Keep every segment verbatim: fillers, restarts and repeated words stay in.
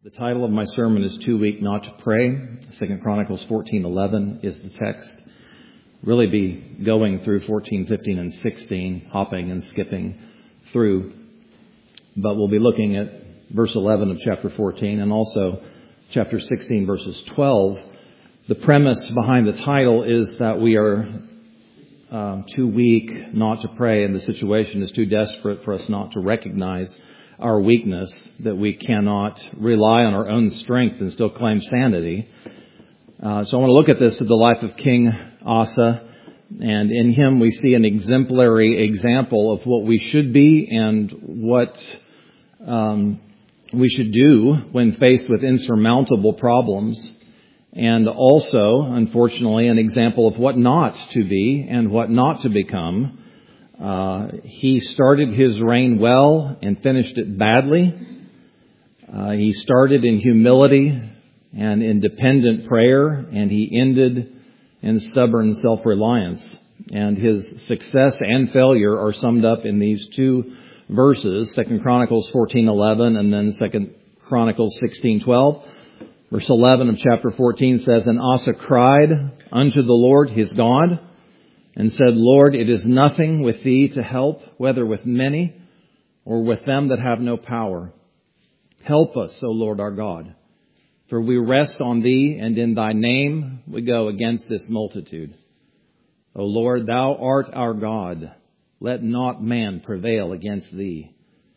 The title of my sermon is Too Weak Not to Pray. Second Chronicles fourteen eleven is the text. Really be going through fourteen, fifteen, and sixteen, hopping and skipping through. But we'll be looking at verse eleven of chapter fourteen and also chapter sixteen, verses twelve. The premise behind the title is that we are um, too weak not to pray, and the situation is too desperate for us not to recognize our weakness, that we cannot rely on our own strength and still claim sanity. Uh, so I want to look at this at the life of King Asa, and in him we see an exemplary example of what we should be and what um, we should do when faced with insurmountable problems, and also, unfortunately, an example of what not to be and what not to become. Uh, he started his reign well and finished it badly. Uh, he started in humility and in dependent prayer, and he ended in stubborn self-reliance. And his success and failure are summed up in these two verses, Second Chronicles fourteen eleven and then Second Chronicles sixteen twelve. Verse eleven of chapter fourteen says, "And Asa cried unto the Lord his God, and said, Lord, it is nothing with thee to help, whether with many or with them that have no power. Help us, O Lord our God, for we rest on thee, and in thy name we go against this multitude. O Lord, thou art our God. Let not man prevail against thee."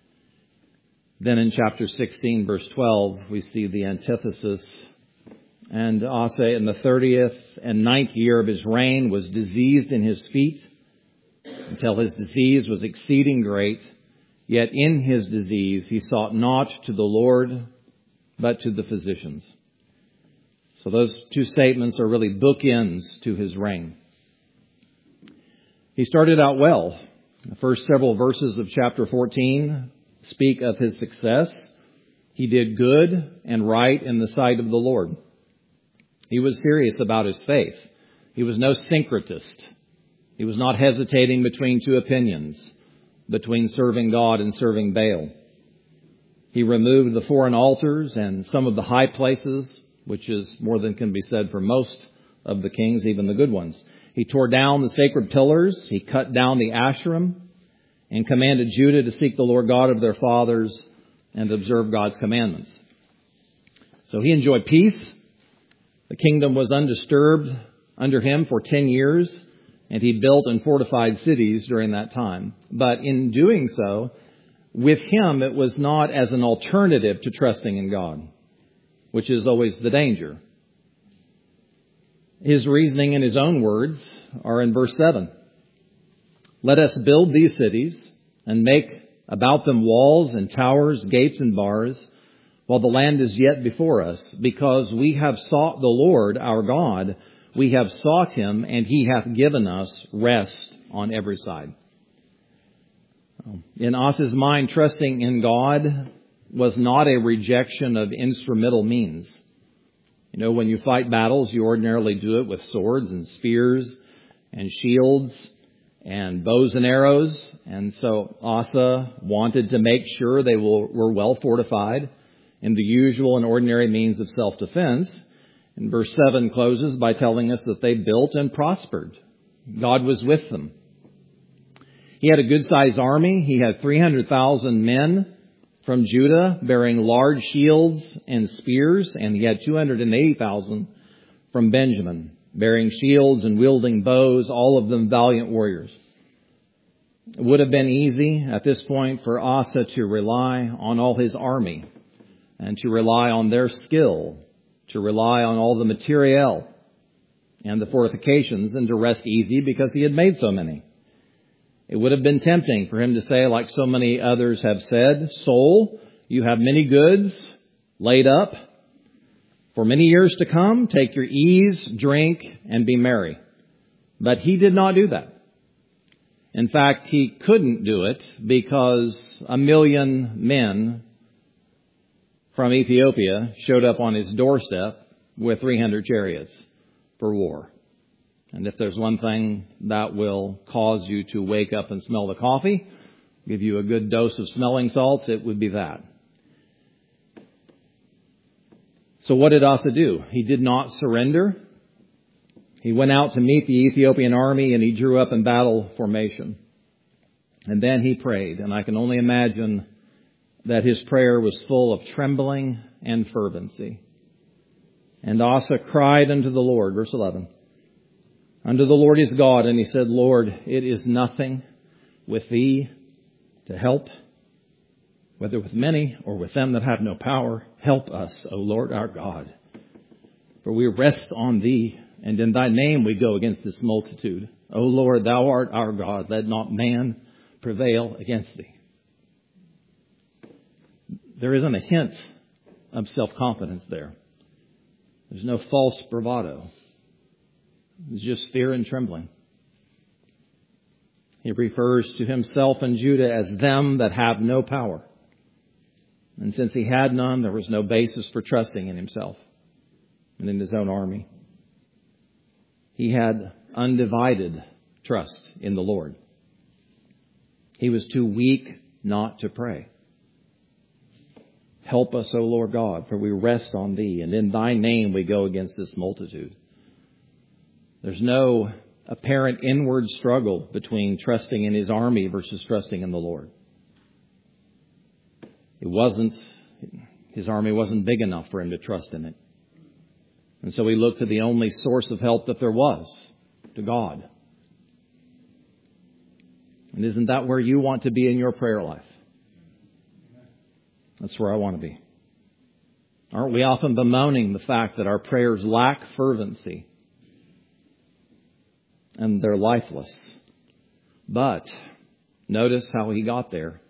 Then in chapter sixteen, verse twelve, we see the antithesis. "And Asa in the thirtieth and ninth year of his reign was diseased in his feet, until his disease was exceeding great. Yet in his disease he sought not to the Lord, but to the physicians." So those two statements are really bookends to his reign. He started out well. The first several verses of chapter fourteen speak of his success. He did good and right in the sight of the Lord. He was serious about his faith. He was no syncretist. He was not hesitating between two opinions, between serving God and serving Baal. He removed the foreign altars and some of the high places, which is more than can be said for most of the kings, even the good ones. He tore down the sacred pillars. He cut down the Asherim and commanded Judah to seek the Lord God of their fathers and observe God's commandments. So he enjoyed peace. The kingdom was undisturbed under him for ten years, and he built and fortified cities during that time. But in doing so, with him, it was not as an alternative to trusting in God, which is always the danger. His reasoning in his own words are in verse seven. "Let us build these cities and make about them walls and towers, gates and bars, while the land is yet before us, because we have sought the Lord our God. We have sought him, and he hath given us rest on every side." In Asa's mind, trusting in God was not a rejection of instrumental means. You know, when you fight battles, you ordinarily do it with swords and spears and shields and bows and arrows. And so Asa wanted to make sure they were well fortified in the usual and ordinary means of self-defense. And verse seven closes by telling us that they built and prospered. God was with them. He had a good-sized army. He had three hundred thousand men from Judah bearing large shields and spears, and he had two hundred eighty thousand from Benjamin bearing shields and wielding bows, all of them valiant warriors. It would have been easy at this point for Asa to rely on all his army and to rely on their skill, to rely on all the materiel and the fortifications, and to rest easy because he had made so many. It would have been tempting for him to say, like so many others have said, "Soul, you have many goods laid up for many years to come. Take your ease, drink, and be merry." But he did not do that. In fact, he couldn't do it because a million men from Ethiopia showed up on his doorstep with three hundred chariots for war. And if there's one thing that will cause you to wake up and smell the coffee, give you a good dose of smelling salts, it would be that. So what did Asa do? He did not surrender. He went out to meet the Ethiopian army and he drew up in battle formation. And then he prayed. And I can only imagine that his prayer was full of trembling and fervency. And Asa cried unto the Lord, verse eleven, unto the Lord his God, and he said, Lord, it is nothing with thee to help, whether with many or with them that have no power. Help us, O Lord our God. For we rest on thee, and in thy name we go against this multitude. O Lord, thou art our God. Let not man prevail against thee. There isn't a hint of self-confidence there. There's no false bravado. It's just fear and trembling. He refers to himself and Judah as them that have no power. And since he had none, there was no basis for trusting in himself and in his own army. He had undivided trust in the Lord. He was too weak not to pray. Help us, O Lord God, for we rest on thee, and in thy name we go against this multitude. There's no apparent inward struggle between trusting in his army versus trusting in the Lord. It wasn't, his army wasn't big enough for him to trust in it. And so he looked to the only source of help that there was, to God. And isn't that where you want to be in your prayer life? That's where I want to be. Aren't we often bemoaning the fact that our prayers lack fervency and they're lifeless? But notice how he got there.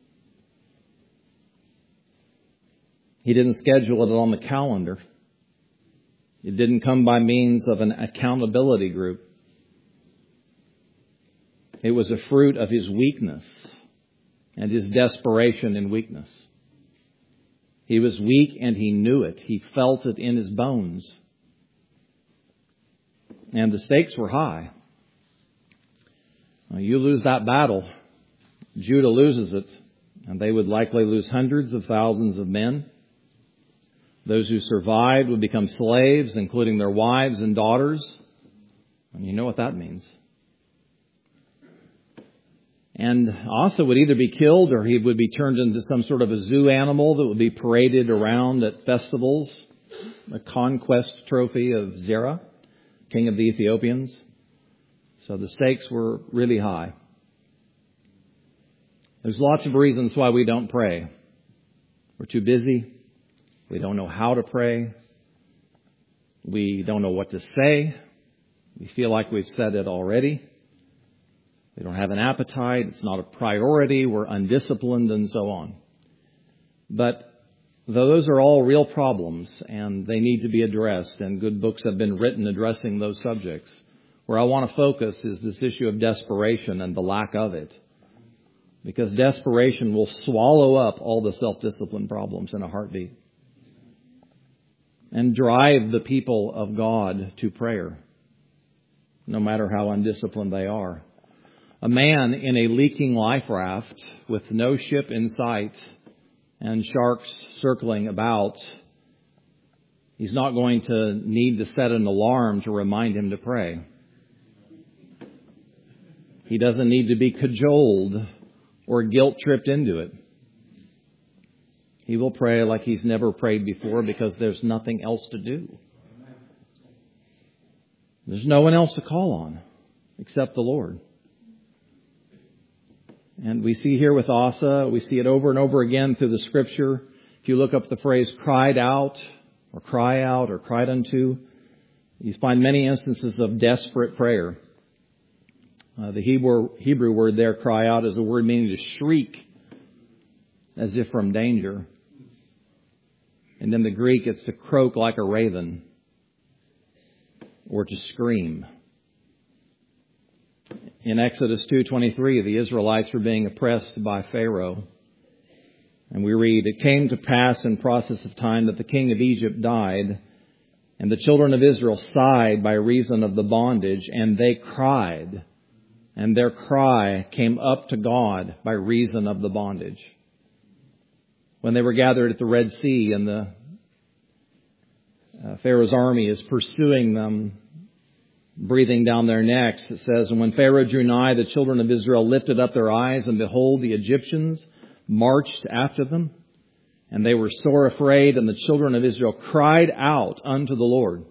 He didn't schedule it on the calendar. It didn't come by means of an accountability group. It was a fruit of his weakness and his desperation in weakness. He was weak and he knew it. He felt it in his bones. And the stakes were high. You lose that battle, Judah loses it, and they would likely lose hundreds of thousands of men. Those who survived would become slaves, including their wives and daughters. And you know what that means. And Asa would either be killed or he would be turned into some sort of a zoo animal that would be paraded around at festivals. A conquest trophy of Zerah, king of the Ethiopians. So the stakes were really high. There's lots of reasons why we don't pray. We're too busy. We don't know how to pray. We don't know what to say. We feel like we've said it already. We don't have an appetite. It's not a priority. We're undisciplined and so on. But though those are all real problems and they need to be addressed, and good books have been written addressing those subjects, where I want to focus is this issue of desperation and the lack of it. Because desperation will swallow up all the self-discipline problems in a heartbeat and drive the people of God to prayer, no matter how undisciplined they are. A man in a leaking life raft with no ship in sight and sharks circling about, he's not going to need to set an alarm to remind him to pray. He doesn't need to be cajoled or guilt-tripped into it. He will pray like he's never prayed before because there's nothing else to do. There's no one else to call on except the Lord. And we see here with Asa, we see it over and over again through the Scripture. If you look up the phrase cried out or cry out or cried unto, you find many instances of desperate prayer. Uh, the Hebrew, Hebrew word there, cry out, is a word meaning to shriek as if from danger. And in the Greek, it's to croak like a raven or to scream. In Exodus two twenty-three, the Israelites were being oppressed by Pharaoh. And we read, it came to pass in process of time that the king of Egypt died, and the children of Israel sighed by reason of the bondage, and they cried, and their cry came up to God by reason of the bondage. When they were gathered at the Red Sea and the uh, Pharaoh's army is pursuing them, breathing down their necks. It says, and when Pharaoh drew nigh, the children of Israel lifted up their eyes, and behold, the Egyptians marched after them. And they were sore afraid, and the children of Israel cried out unto the Lord.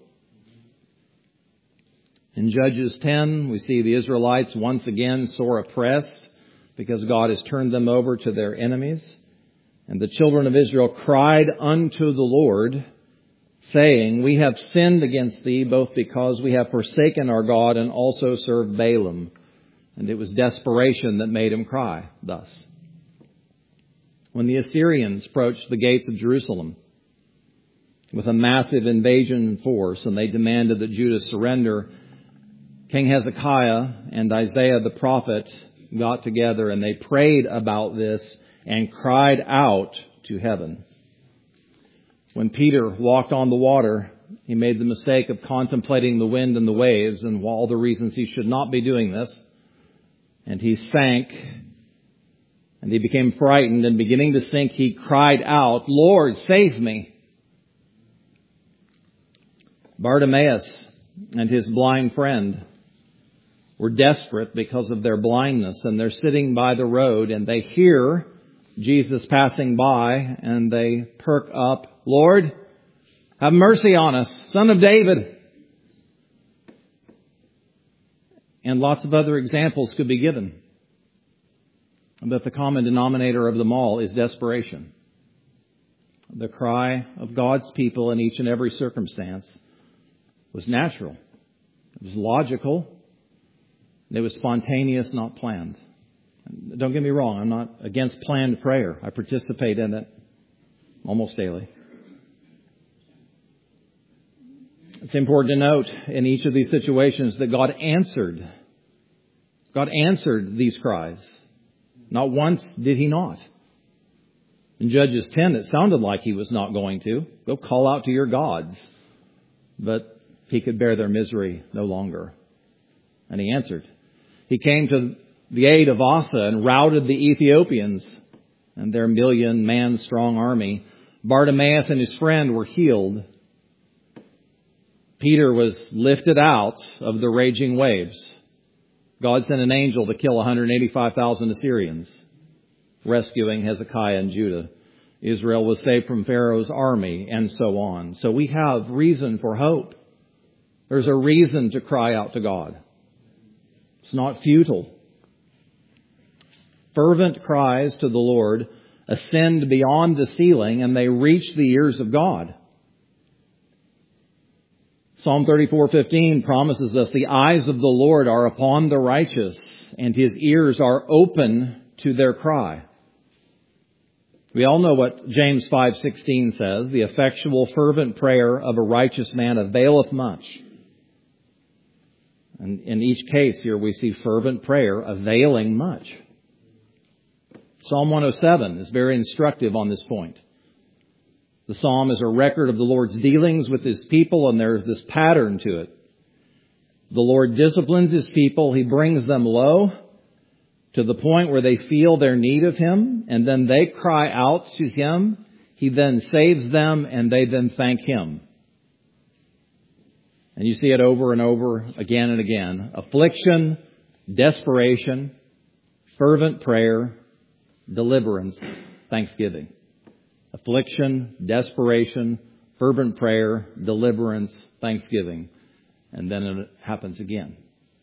In Judges ten, we see the Israelites once again sore oppressed because God has turned them over to their enemies. And the children of Israel cried unto the Lord, saying, we have sinned against thee, both because we have forsaken our God and also served Baalim. And it was desperation that made him cry thus. When the Assyrians approached the gates of Jerusalem with a massive invasion force, and they demanded that Judah surrender, King Hezekiah and Isaiah the prophet got together and they prayed about this and cried out to heaven. When Peter walked on the water, he made the mistake of contemplating the wind and the waves and all the reasons he should not be doing this. And he sank. And he became frightened, and beginning to sink, he cried out, Lord, save me. Bartimaeus and his blind friend were desperate because of their blindness, and they're sitting by the road, and they hear Jesus passing by, and they perk up, Lord, have mercy on us, Son of David. And lots of other examples could be given. But the common denominator of them all is desperation. The cry of God's people in each and every circumstance was natural. It was logical. It was spontaneous, not planned. Don't get me wrong, I'm not against planned prayer. I participate in it almost daily. It's important to note in each of these situations that God answered. God answered these cries. Not once did he not. In Judges ten, it sounded like he was not going to. Go call out to your gods. But he could bear their misery no longer. And he answered. He came to the aid of Asa and routed the Ethiopians and their million-man strong army. Bartimaeus and his friend were healed. Peter was lifted out of the raging waves. God sent an angel to kill one hundred eighty-five thousand Assyrians, rescuing Hezekiah and Judah. Israel was saved from Pharaoh's army, and so on. So we have reason for hope. There's a reason to cry out to God. It's not futile. Fervent cries to the Lord ascend beyond the ceiling, and they reach the ears of God. Psalm thirty-four fifteen promises us the eyes of the Lord are upon the righteous, and his ears are open to their cry. We all know what James five sixteen says, the effectual fervent prayer of a righteous man availeth much. And in each case here we see fervent prayer availing much. Psalm one oh seven is very instructive on this point. The psalm is a record of the Lord's dealings with his people, and there's this pattern to it. The Lord disciplines his people. He brings them low to the point where they feel their need of him, and then they cry out to him. He then saves them, and they then thank him. And you see it over and over again and again. Affliction, desperation, fervent prayer, deliverance, thanksgiving. Affliction, desperation, fervent prayer, deliverance, thanksgiving. And then it happens again.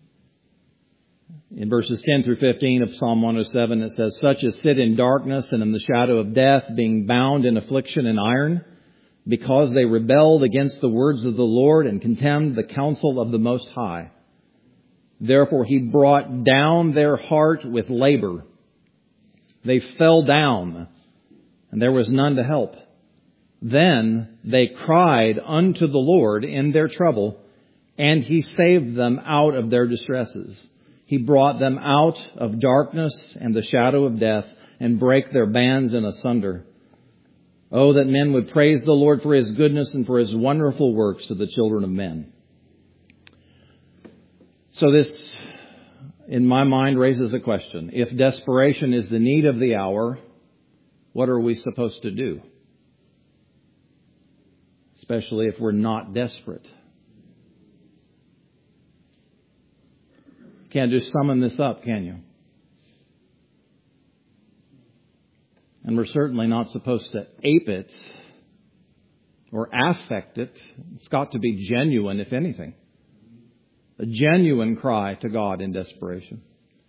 In verses ten through fifteen of Psalm one oh seven, it says, such as sit in darkness and in the shadow of death, being bound in affliction and iron, because they rebelled against the words of the Lord and contemned the counsel of the Most High. Therefore he brought down their heart with labor. They fell down, and there was none to help. Then they cried unto the Lord in their trouble, and he saved them out of their distresses. He brought them out of darkness and the shadow of death, and brake their bands in asunder. Oh, that men would praise the Lord for his goodness and for his wonderful works to the children of men. So this, in my mind, raises a question. If desperation is the need of the hour, what are we supposed to do? especially if we're not desperate. Can't just summon this up, can you? And we're certainly not supposed to ape it or affect it. It's got to be genuine, if anything. A genuine cry to God in desperation.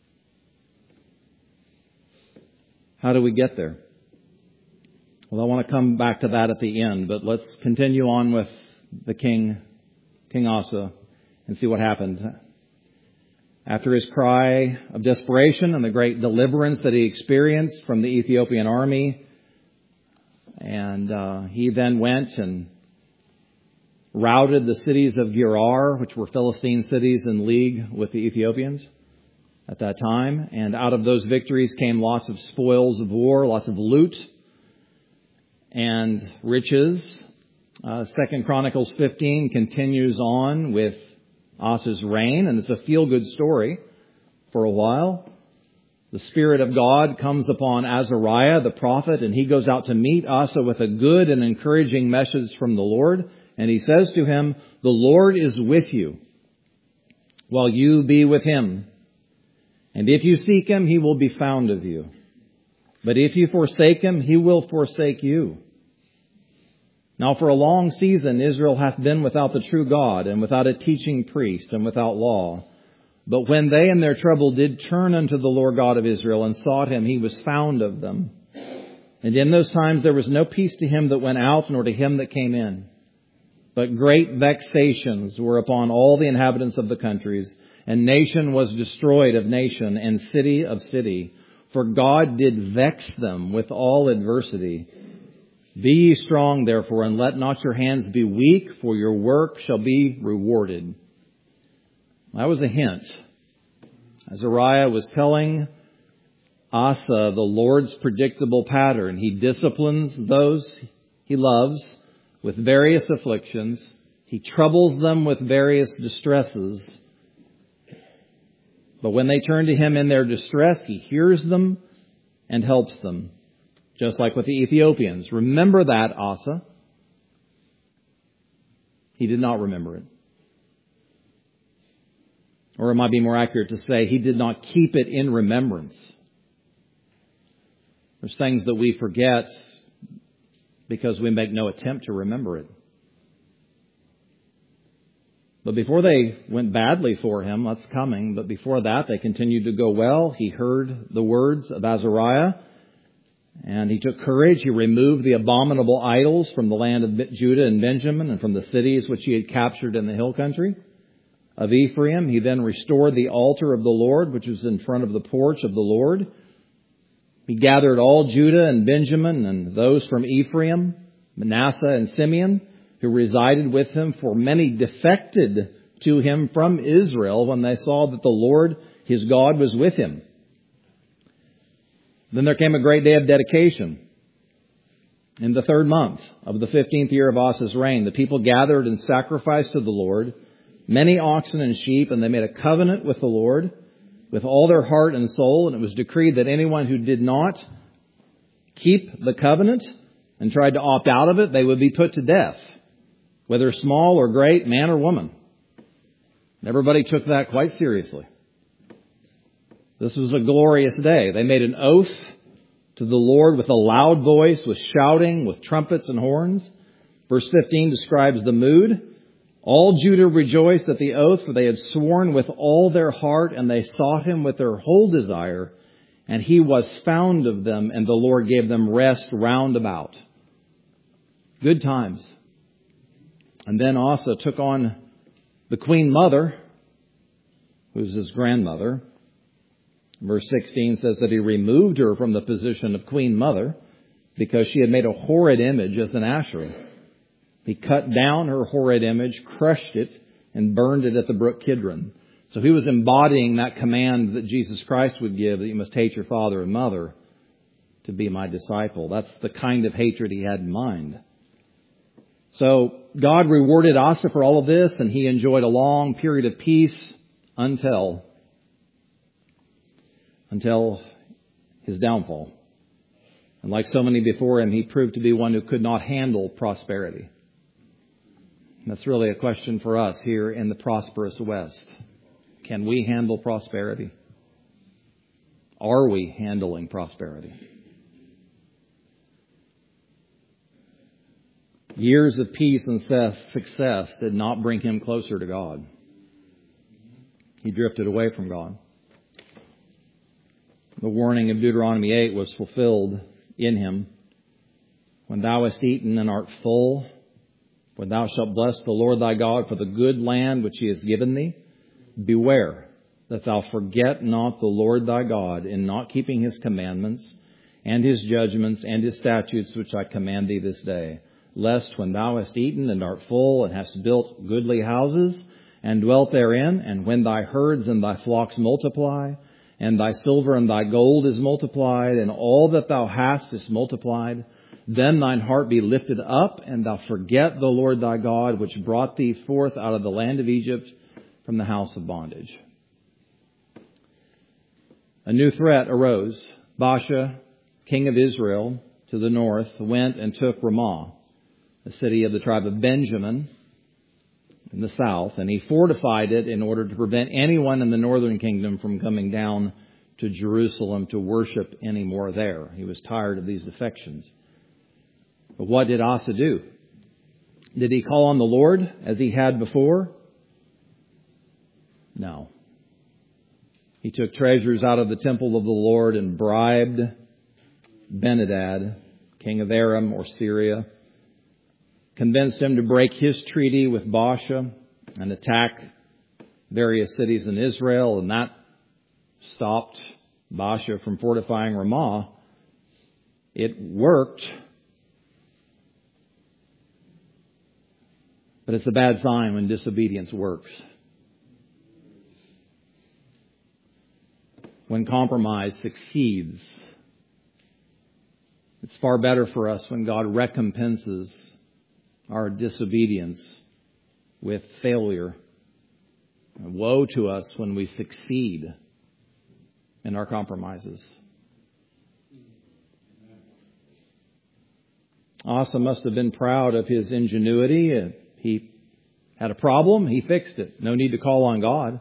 How do we get there? Well, I want to come back to that at the end, but let's continue on with the king, King Asa, and see what happened. After his cry of desperation and the great deliverance that he experienced from the Ethiopian army, and uh, he then went and routed the cities of Gerar, which were Philistine cities in league with the Ethiopians at that time. And out of those victories came lots of spoils of war, lots of loot and riches. Uh, Second Chronicles fifteen continues on with Asa's reign, and it's a feel-good story for a while. The Spirit of God comes upon Azariah, the prophet, and he goes out to meet Asa with a good and encouraging message from the Lord. And he says to him, "The Lord is with you, while you be with him. And if you seek him, he will be found of you. But if you forsake him, he will forsake you. Now for a long season Israel hath been without the true God, and without a teaching priest, and without law. But when they in their trouble did turn unto the Lord God of Israel, and sought him, he was found of them. And in those times there was no peace to him that went out, nor to him that came in. But great vexations were upon all the inhabitants of the countries, and nation was destroyed of nation, and city of city. For God did vex them with all adversity. Be ye strong, therefore, and let not your hands be weak, for your work shall be rewarded." That was a hint. Azariah was telling Asa the Lord's predictable pattern. He disciplines those he loves with various afflictions. He troubles them with various distresses. But when they turn to him in their distress, he hears them and helps them. Just like with the Ethiopians. Remember that, Asa. He did not remember it. Or it might be more accurate to say, he did not keep it in remembrance. There's things that we forget because we make no attempt to remember it. But before they went badly for him, that's coming, but before that they continued to go well. He heard the words of Azariah, and he took courage. He removed the abominable idols from the land of Judah and Benjamin, and from the cities which he had captured in the hill country of Ephraim. He then restored the altar of the Lord, which was in front of the porch of the Lord. He gathered all Judah and Benjamin and those from Ephraim, Manasseh and Simeon, who resided with him, for many defected to him from Israel when they saw that the Lord his God was with him. Then there came a great day of dedication. In the third month of the fifteenth year of Asa's reign, the people gathered and sacrificed to the Lord many oxen and sheep, and they made a covenant with the Lord with all their heart and soul. And it was decreed that anyone who did not keep the covenant and tried to opt out of it, they would be put to death, whether small or great, man or woman. Everybody took that quite seriously. This was a glorious day. They made an oath to the Lord with a loud voice, with shouting, with trumpets and horns. Verse fifteen describes the mood. All Judah rejoiced at the oath, for they had sworn with all their heart, and they sought him with their whole desire. And he was found of them, and the Lord gave them rest round about. Good times. And then Asa took on the queen mother, who's his grandmother. Verse sixteen says that he removed her from the position of queen mother because she had made a horrid image as an Asherah. He cut down her horrid image, crushed it, and burned it at the brook Kidron. So he was embodying that command that Jesus Christ would give, that you must hate your father and mother to be my disciple. That's the kind of hatred he had in mind. So God rewarded Asa for all of this, and he enjoyed a long period of peace until, until his downfall. And like so many before him, he proved to be one who could not handle prosperity. That's really a question for us here in the prosperous West. Can we handle prosperity? Are we handling prosperity? Years of peace and success did not bring him closer to God. He drifted away from God. The warning of Deuteronomy eight was fulfilled in him. When thou hast eaten and art full, when thou shalt bless the Lord thy God for the good land which he has given thee, beware that thou forget not the Lord thy God in not keeping his commandments and his judgments and his statutes which I command thee this day. Lest when thou hast eaten and art full and hast built goodly houses and dwelt therein, and when thy herds and thy flocks multiply, and thy silver and thy gold is multiplied, and all that thou hast is multiplied, then thine heart be lifted up, and thou forget the Lord thy God, which brought thee forth out of the land of Egypt from the house of bondage. A new threat arose. Baasha, king of Israel, to the north, went and took Ramah, a city of the tribe of Benjamin in the south, and he fortified it in order to prevent anyone in the northern kingdom from coming down to Jerusalem to worship anymore there. He was tired of these defections. But what did Asa do? Did he call on the Lord as he had before? No. He took treasures out of the temple of the Lord and bribed Ben-Hadad, king of Aram or Syria, convinced him to break his treaty with Baasha and attack various cities in Israel, and that stopped Baasha from fortifying Ramah. It worked, but it's a bad sign when disobedience works. When compromise succeeds, it's far better for us when God recompenses our disobedience with failure. And woe to us when we succeed in our compromises. Asa must have been proud of his ingenuity. He had a problem, he fixed it. No need to call on God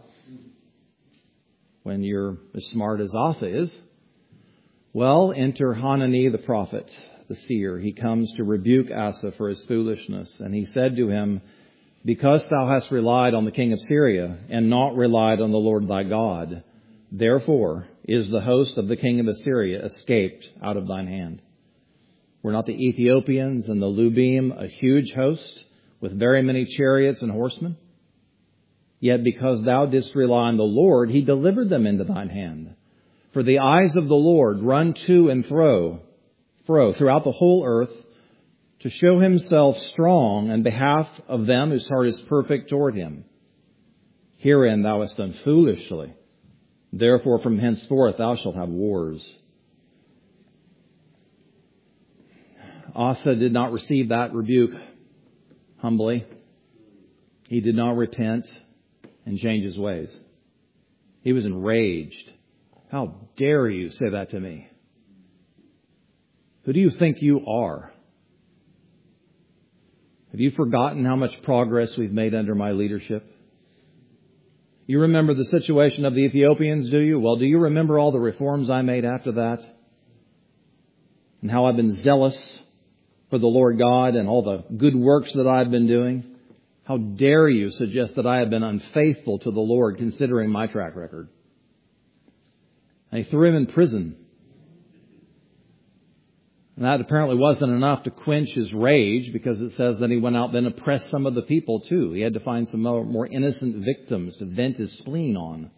when you're as smart as Asa is. Well, enter Hanani the prophet, the seer. He comes to rebuke Asa for his foolishness. And he said to him, because thou hast relied on the king of Syria and not relied on the Lord thy God, therefore is the host of the king of Assyria escaped out of thine hand. Were not the Ethiopians and the Lubim a huge host with very many chariots and horsemen? Yet because thou didst rely on the Lord, he delivered them into thine hand. For the eyes of the Lord run to and fro, fro throughout the whole earth to show himself strong on behalf of them whose heart is perfect toward him. Herein thou hast done foolishly. Therefore from henceforth thou shalt have wars. Asa did not receive that rebuke humbly. He did not repent and change his ways. He was enraged. How dare you say that to me? Who do you think you are? Have you forgotten how much progress we've made under my leadership? You remember the situation of the Ethiopians, do you? Well, do you remember all the reforms I made after that? And how I've been zealous for the Lord God and all the good works that I've been doing? How dare you suggest that I have been unfaithful to the Lord considering my track record? And he threw him in prison. And that apparently wasn't enough to quench his rage, because it says that he went out then and oppressed some of the people too. He had to find some more, more innocent victims to vent his spleen on.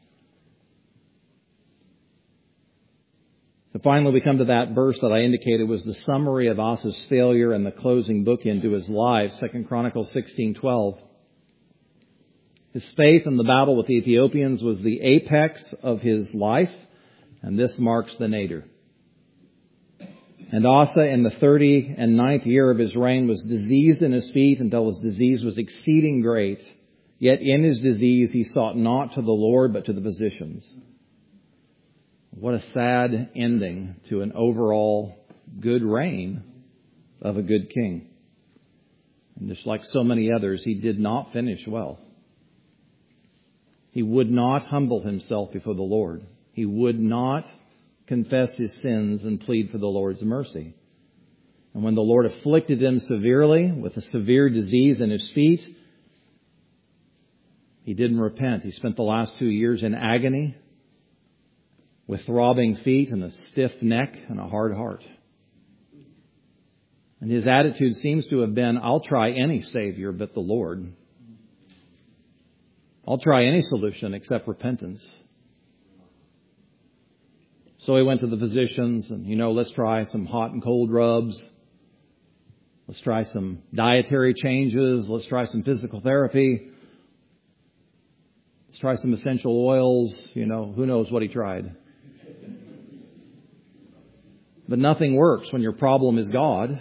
So finally we come to that verse that I indicated was the summary of Asa's failure and the closing bookend to his life, Second Chronicles sixteen twelve. His faith in the battle with the Ethiopians was the apex of his life, and this marks the nadir. And Asa in the thirty and ninth year of his reign was diseased in his feet until his disease was exceeding great. Yet in his disease he sought not to the Lord but to the physicians. What a sad ending to an overall good reign of a good king. And just like so many others, he did not finish well. He would not humble himself before the Lord. He would not confess his sins and plead for the Lord's mercy. And when the Lord afflicted him severely with a severe disease in his feet, he didn't repent. He spent the last two years in agony with throbbing feet and a stiff neck and a hard heart. And his attitude seems to have been, I'll try any Savior but the Lord. I'll try any solution except repentance. So he went to the physicians and, you know, let's try some hot and cold rubs. Let's try some dietary changes. Let's try some physical therapy. Let's try some essential oils. You know, who knows what he tried. But nothing works when your problem is God.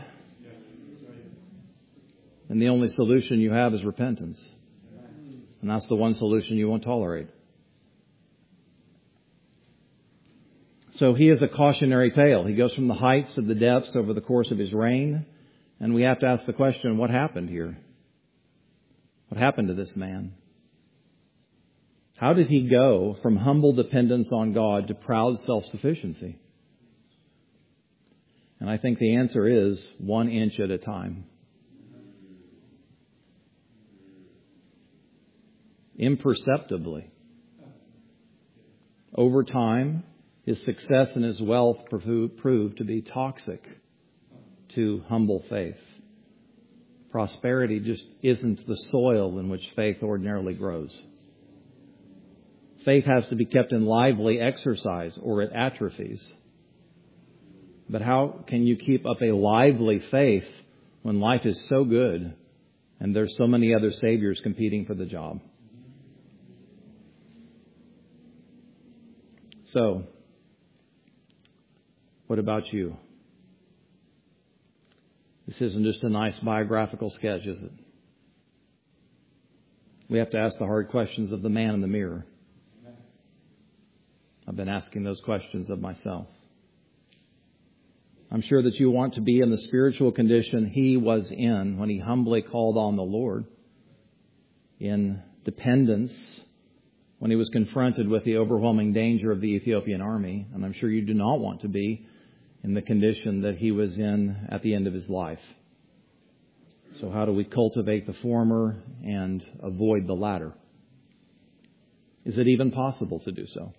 And the only solution you have is repentance. And that's the one solution you won't tolerate. So he is a cautionary tale. He goes from the heights to the depths over the course of his reign. And we have to ask the question, what happened here? What happened to this man? How did he go from humble dependence on God to proud self-sufficiency? And I think the answer is one inch at a time. Imperceptibly. Over time, his success and his wealth proved to be toxic to humble faith. Prosperity just isn't the soil in which faith ordinarily grows. Faith has to be kept in lively exercise or it atrophies. But how can you keep up a lively faith when life is so good and there's so many other saviors competing for the job? So, what about you? This isn't just a nice biographical sketch, is it? We have to ask the hard questions of the man in the mirror. I've been asking those questions of myself. I'm sure that you want to be in the spiritual condition he was in when he humbly called on the Lord in dependence when he was confronted with the overwhelming danger of the Ethiopian army. And I'm sure you do not want to be in the condition that he was in at the end of his life. So how do we cultivate the former and avoid the latter? Is it even possible to do so?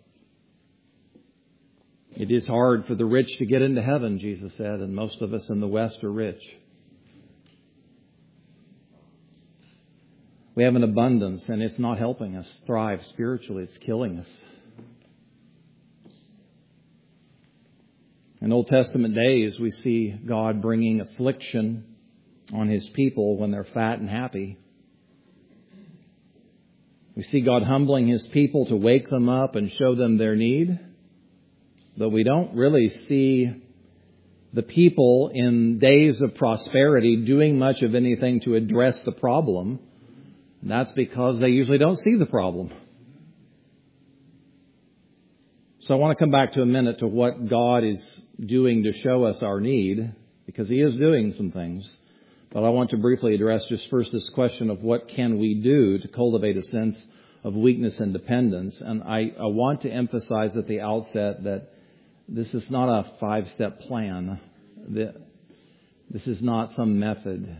It is hard for the rich to get into heaven, Jesus said, and most of us in the West are rich. We have an abundance, and it's not helping us thrive spiritually. It's killing us. In Old Testament days, we see God bringing affliction on His people when they're fat and happy. We see God humbling His people to wake them up and show them their need. But we don't really see the people in days of prosperity doing much of anything to address the problem. And that's because they usually don't see the problem. So I want to come back to a minute to what God is doing to show us our need, because He is doing some things. But I want to briefly address just first this question of what can we do to cultivate a sense of weakness and dependence. And I, I want to emphasize at the outset that this is not a five-step plan. This is not some method.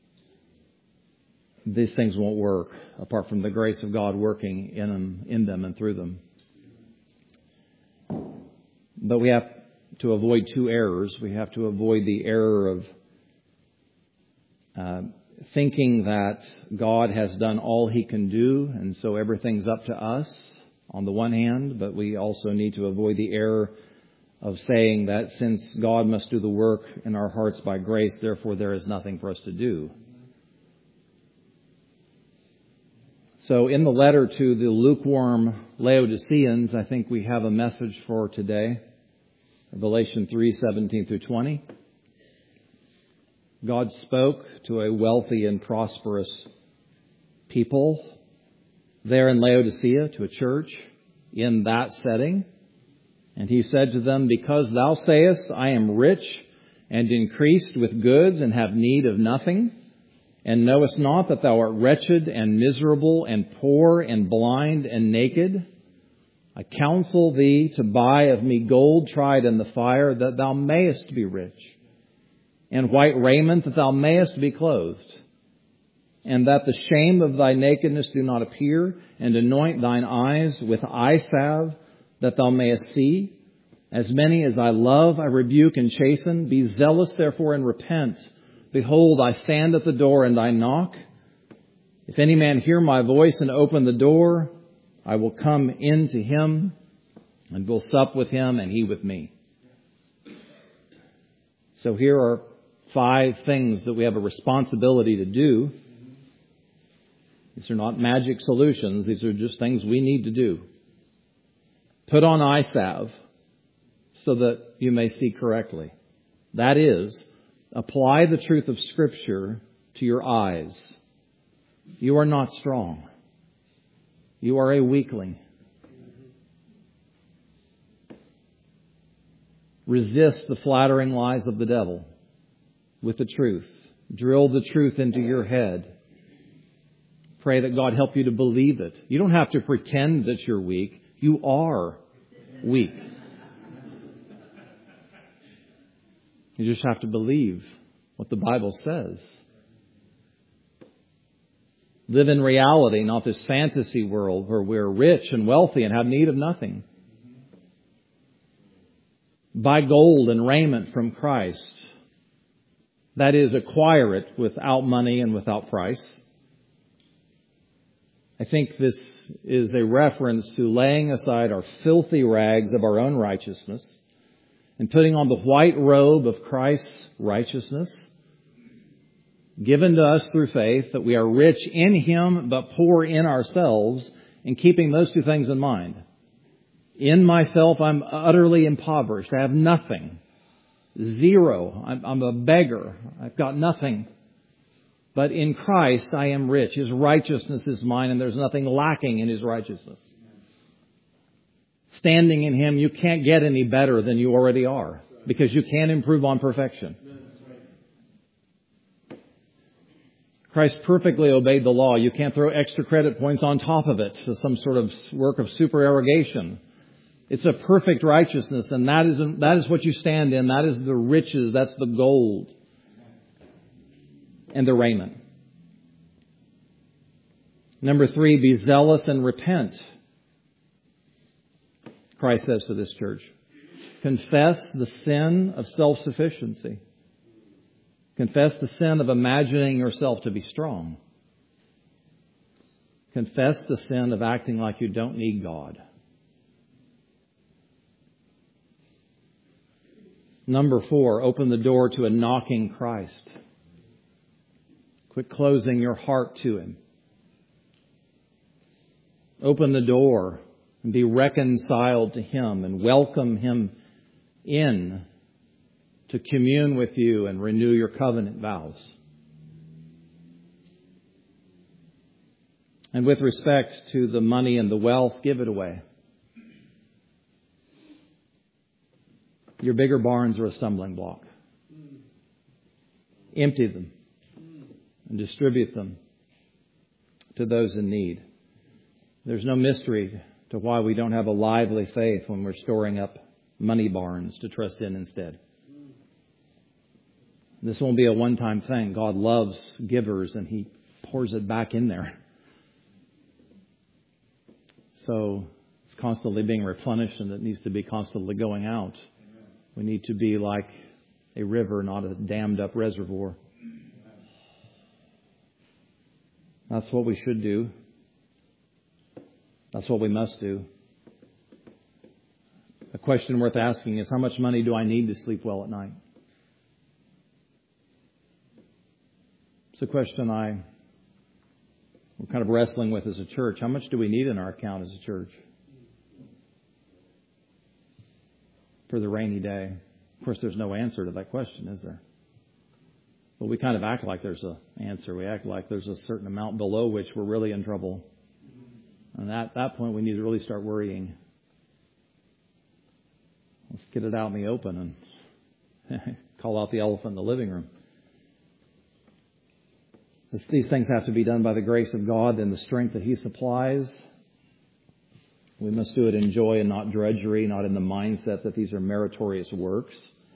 These things won't work apart from the grace of God working in them, in them and through them. But we have to avoid two errors. We have to avoid the error of uh, thinking that God has done all He can do, and so everything's up to us on the one hand, but we also need to avoid the error of saying that since God must do the work in our hearts by grace, therefore there is nothing for us to do. So in the letter to the lukewarm Laodiceans, I think we have a message for today. Revelation three, seventeen through twenty. God spoke to a wealthy and prosperous people there in Laodicea, to a church in that setting. And He said to them, "Because thou sayest, I am rich and increased with goods and have need of nothing, And knowest not that thou art wretched and miserable and poor and blind and naked? I counsel thee to buy of me gold tried in the fire, that thou mayest be rich, and white raiment, that thou mayest be clothed, and that the shame of thy nakedness do not appear, and anoint thine eyes with eye salve, that thou mayest see. As many as I love, I rebuke and chasten. Be zealous, therefore, and repent. Behold, I stand at the door and I knock. If any man hear my voice and open the door, I will come in to him and will sup with him and he with me. So here are five things that we have a responsibility to do. These are not magic solutions. These are just things we need to do. Put on eye salve so that you may see correctly. That is, apply the truth of Scripture to your eyes. You are not strong. You are a weakling. Resist the flattering lies of the devil with the truth. Drill the truth into your head. Pray that God help you to believe it. You don't have to pretend that you're weak. You are weak. You just have to believe what the Bible says. Live in reality, not this fantasy world where we're rich and wealthy and have need of nothing. Buy gold and raiment from Christ. That is, acquire it without money and without price. I think this is a reference to laying aside our filthy rags of our own righteousness and putting on the white robe of Christ's righteousness, given to us through faith, that we are rich in Him but poor in ourselves, and keeping those two things in mind. In myself, I'm utterly impoverished. I have nothing. Zero. I'm, I'm a beggar. I've got nothing. But in Christ, I am rich. His righteousness is mine, and there's nothing lacking in His righteousness. Standing in Him, you can't get any better than you already are, because you can't improve on perfection. Christ perfectly obeyed the law. You can't throw extra credit points on top of it to some sort of work of supererogation. It's a perfect righteousness, and that is that is what you stand in. That is the riches. That's the gold and the raiment. Number three, be zealous and repent. Christ says to this church, confess the sin of self-sufficiency. Confess the sin of imagining yourself to be strong. Confess the sin of acting like you don't need God. Number four, open the door to a knocking Christ. Quit closing your heart to Him. Open the door and be reconciled to Him and welcome Him in to commune with you and renew your covenant vows. And with respect to the money and the wealth, give it away. Your bigger barns are a stumbling block. Empty them and distribute them to those in need. There's no mystery to why we don't have a lively faith when we're storing up money barns to trust in instead. This won't be a one-time thing. God loves givers and He pours it back in there. So it's constantly being replenished, and it needs to be constantly going out. We need to be like a river, not a dammed up reservoir. That's what we should do. That's what we must do. A question worth asking is, how much money do I need to sleep well at night? It's a question I, we're kind of wrestling with as a church. How much do we need in our account as a church for the rainy day? Of course, there's no answer to that question, is there? But we kind of act like there's an answer. We act like there's a certain amount below which we're really in trouble. And at that point, we need to really start worrying. Let's get it out in the open and call out the elephant in the living room. These things have to be done by the grace of God and the strength that He supplies. We must do it in joy and not drudgery, not in the mindset that these are meritorious works.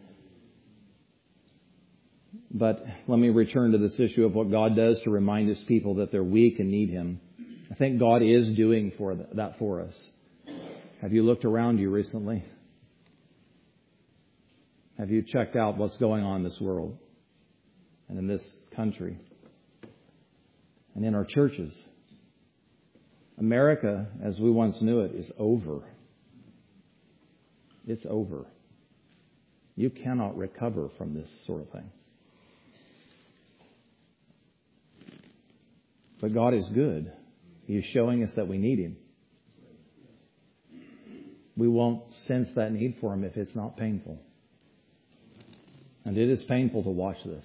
But let me return to this issue of what God does to remind His people that they're weak and need Him. I think God is doing for that for us. Have you looked around you recently? Have you checked out what's going on in this world and in this country and in our churches? America, as we once knew it, is over. It's over. You cannot recover from this sort of thing. But God is good. He is showing us that we need Him. We won't sense that need for Him if it's not painful. And it is painful to watch this.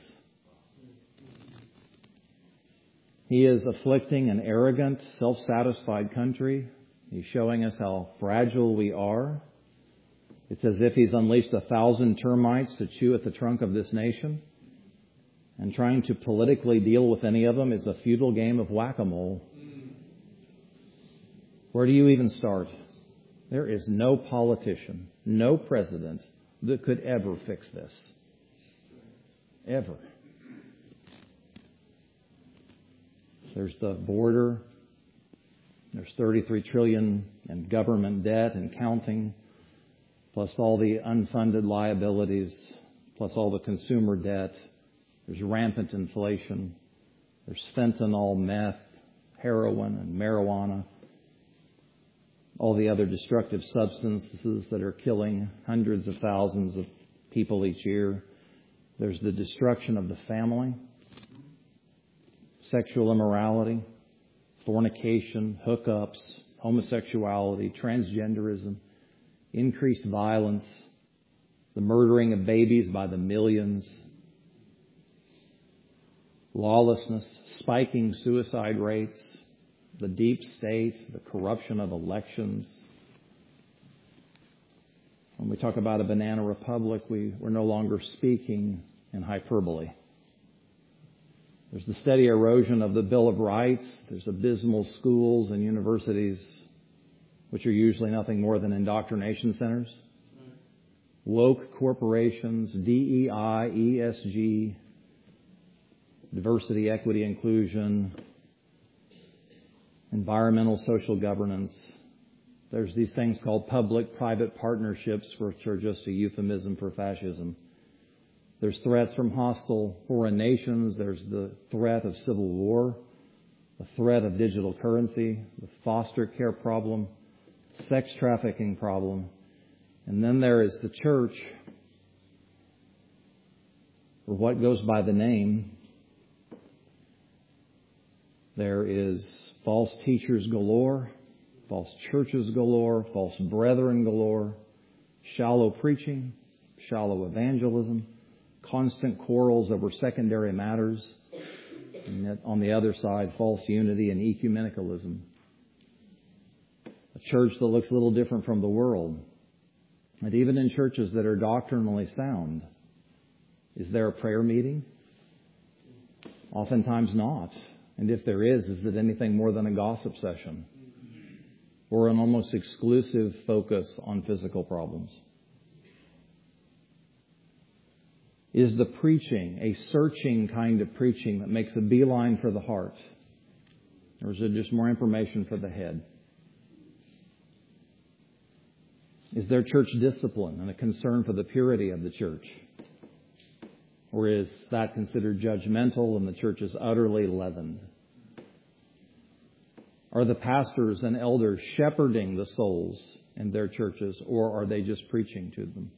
He is afflicting an arrogant, self-satisfied country. He's showing us how fragile we are. It's as if He's unleashed a thousand termites to chew at the trunk of this nation. And trying to politically deal with any of them is a futile game of whack-a-mole. Where do you even start? There is no politician, no president that could ever fix this. Ever. There's the border. There's thirty-three trillion dollars in government debt and counting, plus all the unfunded liabilities, plus all the consumer debt. There's rampant inflation. There's fentanyl, meth, heroin, and marijuana. All the other destructive substances that are killing hundreds of thousands of people each year. There's the destruction of the family, sexual immorality, fornication, hookups, homosexuality, transgenderism, increased violence, the murdering of babies by the millions, lawlessness, spiking suicide rates, the deep state, the corruption of elections. When we talk about a banana republic, we, we're no longer speaking in hyperbole. There's the steady erosion of the Bill of Rights. There's abysmal schools and universities, which are usually nothing more than indoctrination centers. Woke corporations, D E I, E S G, diversity, equity, inclusion, environmental, social governance. There's these things called public-private partnerships, which are just a euphemism for fascism. There's threats from hostile foreign nations. There's the threat of civil war, the threat of digital currency, the foster care problem, sex trafficking problem. And then there is the church, or what goes by the name. There is false teachers galore, false churches galore, false brethren galore, shallow preaching, shallow evangelism, constant quarrels over secondary matters, and yet on the other side, false unity and ecumenicalism. A church that looks a little different from the world. And even in churches that are doctrinally sound, is there a prayer meeting? Oftentimes not. And if there is, is it anything more than a gossip session? Or an almost exclusive focus on physical problems? Is the preaching a searching kind of preaching that makes a beeline for the heart? Or is it just more information for the head? Is there church discipline and a concern for the purity of the church? Or is that considered judgmental and the church is utterly leavened? Are the pastors and elders shepherding the souls in their churches, or are they just preaching to them?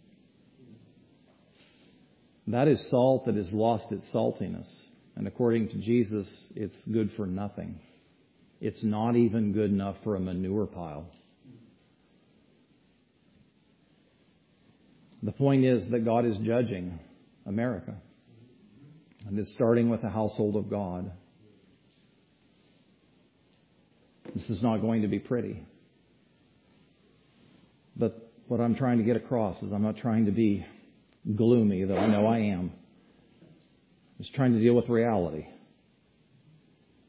That is salt that has lost its saltiness. And according to Jesus, it's good for nothing. It's not even good enough for a manure pile. The point is that God is judging America. And it's starting with the household of God. This is not going to be pretty. But what I'm trying to get across is I'm not trying to be gloomy, though I know I am. I'm just trying to deal with reality.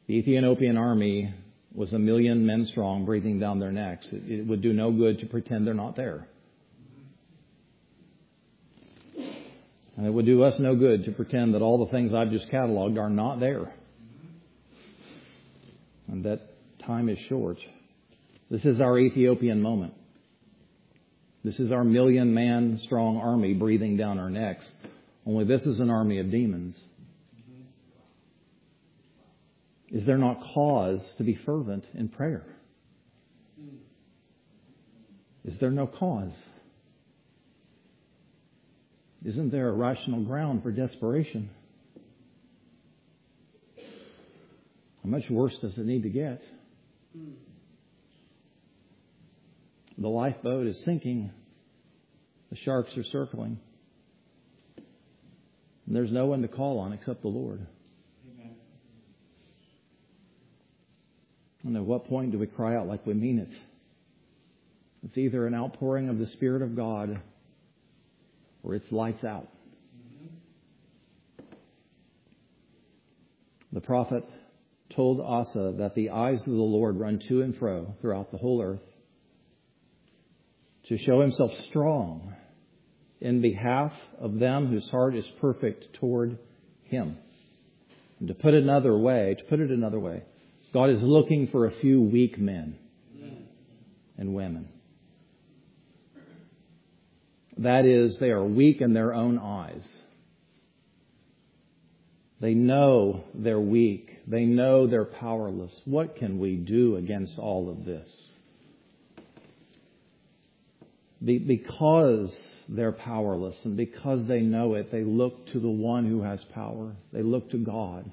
the Ethiopian army was a million men strong, breathing down their necks. It, it would do no good to pretend they're not there. And it would do us no good to pretend that all the things I've just cataloged are not there. And that time is short. This is our Ethiopian moment. This is our million-man strong army breathing down our necks. Only this is an army of demons. Is there not cause to be fervent in prayer? Is there no cause? Isn't there a rational ground for desperation? How much worse does it need to get? The lifeboat is sinking. The sharks are circling. And there's no one to call on except the Lord. Amen. And at what point do we cry out like we mean it? It's either an outpouring of the Spirit of God or it's lights out. Mm-hmm. The prophet told Asa that the eyes of the Lord run to and fro throughout the whole earth to show himself strong in behalf of them whose heart is perfect toward him. And to put it another way, to put it another way, God is looking for a few weak men and women. That is, they are weak in their own eyes. They know they're weak. They know they're powerless. What can we do against all of this? Be- because they're powerless and because they know it, they look to the one who has power. They look to God.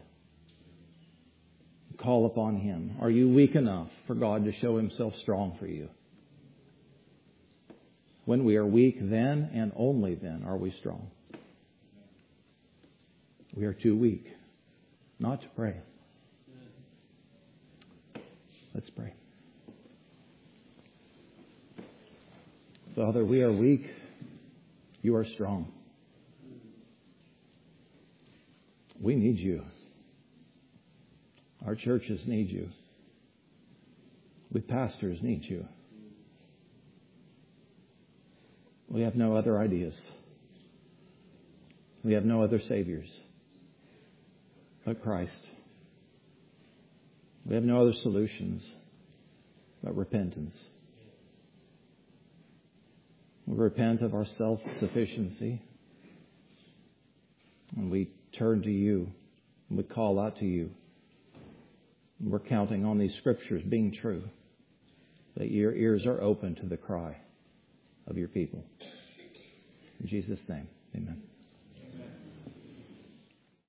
Call upon Him. Are you weak enough for God to show Himself strong for you? When we are weak, then and only then are we strong. We are too weak not to pray. Let's pray. Father, we are weak. You are strong. We need you. Our churches need you. We pastors need you. We have no other ideas. We have no other saviors but Christ. We have no other solutions but repentance. We repent of our self-sufficiency. And we turn to you. And we call out to you. And we're counting on these scriptures being true. That your ears are open to the cry of your people. In Jesus' name.